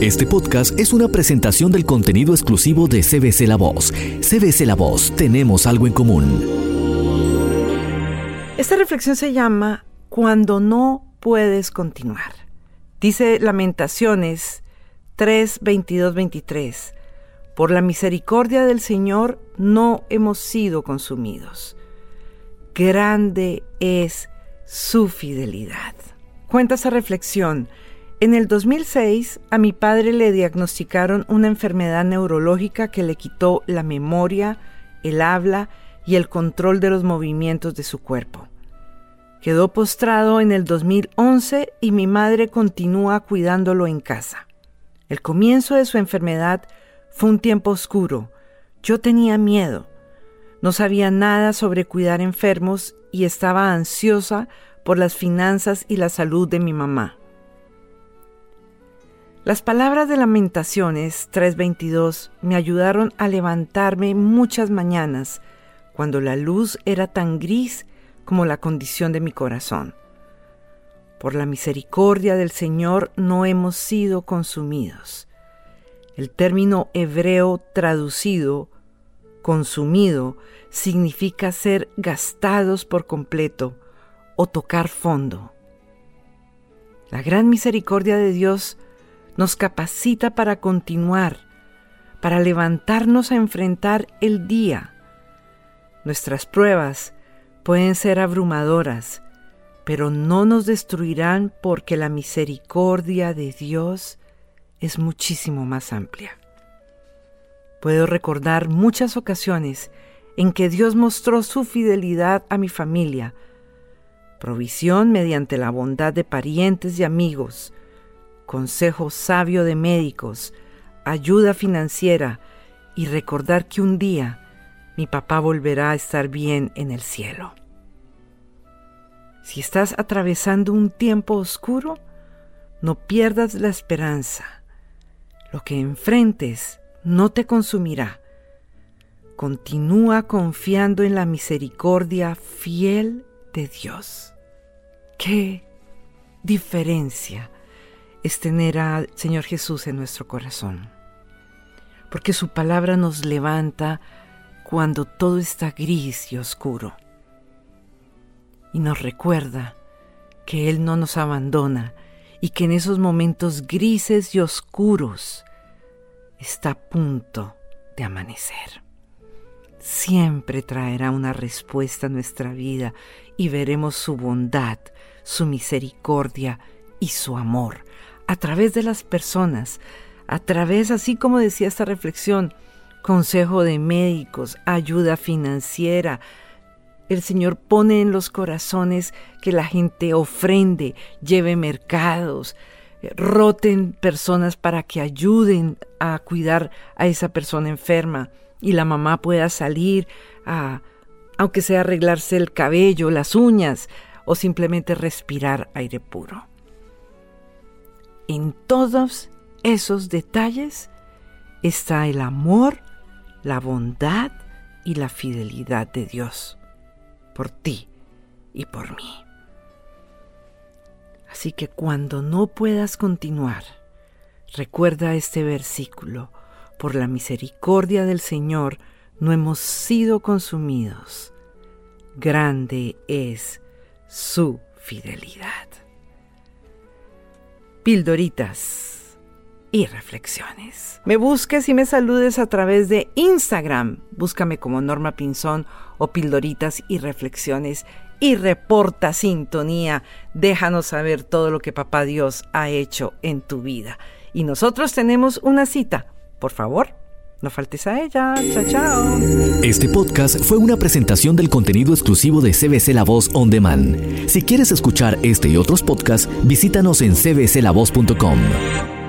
Este podcast es una presentación del contenido exclusivo de CBC La Voz. CBC La Voz, tenemos algo en común. Esta reflexión se llama Cuando no puedes continuar. Dice Lamentaciones 3, 22, 23. Por la misericordia del Señor no hemos sido consumidos. Grande es su fidelidad. Cuenta esa reflexión. En el 2006, a mi padre le diagnosticaron una enfermedad neurológica que le quitó la memoria, el habla y el control de los movimientos de su cuerpo. Quedó postrado en el 2011 y mi madre continúa cuidándolo en casa. El comienzo de su enfermedad fue un tiempo oscuro. Yo tenía miedo. No sabía nada sobre cuidar enfermos y estaba ansiosa por las finanzas y la salud de mi mamá. Las palabras de Lamentaciones 3:22 me ayudaron a levantarme muchas mañanas cuando la luz era tan gris como la condición de mi corazón. Por la misericordia del Señor no hemos sido consumidos. El término hebreo traducido, consumido, significa ser gastados por completo o tocar fondo. La gran misericordia de Dios nos capacita para continuar, para levantarnos a enfrentar el día. Nuestras pruebas pueden ser abrumadoras, pero no nos destruirán porque la misericordia de Dios es muchísimo más amplia. Puedo recordar muchas ocasiones en que Dios mostró su fidelidad a mi familia, provisión mediante la bondad de parientes y amigos, consejo sabio de médicos, ayuda financiera y recordar que un día mi papá volverá a estar bien en el cielo. Si estás atravesando un tiempo oscuro, no pierdas la esperanza. Lo que enfrentes no te consumirá. Continúa confiando en la misericordia fiel de Dios. ¡Qué diferencia es tener al Señor Jesús en nuestro corazón! Porque su palabra nos levanta cuando todo está gris y oscuro. Y nos recuerda que Él no nos abandona y que en esos momentos grises y oscuros está a punto de amanecer. Siempre traerá una respuesta a nuestra vida y veremos su bondad, su misericordia y su amor a través de las personas, a través, así como decía esta reflexión, consejo de médicos, ayuda financiera. El Señor pone en los corazones que la gente ofrende, lleve mercados, roten personas para que ayuden a cuidar a esa persona enferma y la mamá pueda salir a, aunque sea arreglarse el cabello, las uñas o simplemente respirar aire puro. En todos esos detalles está el amor, la bondad y la fidelidad de Dios por ti y por mí. Así que cuando no puedas continuar, recuerda este versículo: por la misericordia del Señor no hemos sido consumidos. Grande es su fidelidad. Pildoritas y reflexiones. Me busques y me saludes a través de Instagram. Búscame como Norma Pinzón o Pildoritas y Reflexiones y reporta sintonía. Déjanos saber todo lo que Papá Dios ha hecho en tu vida. Y nosotros tenemos una cita. Por favor, no faltes a ella. Chao, chao. Este podcast fue una presentación del contenido exclusivo de CBC La Voz On Demand. Si quieres escuchar este y otros podcasts, visítanos en cbclavoz.com.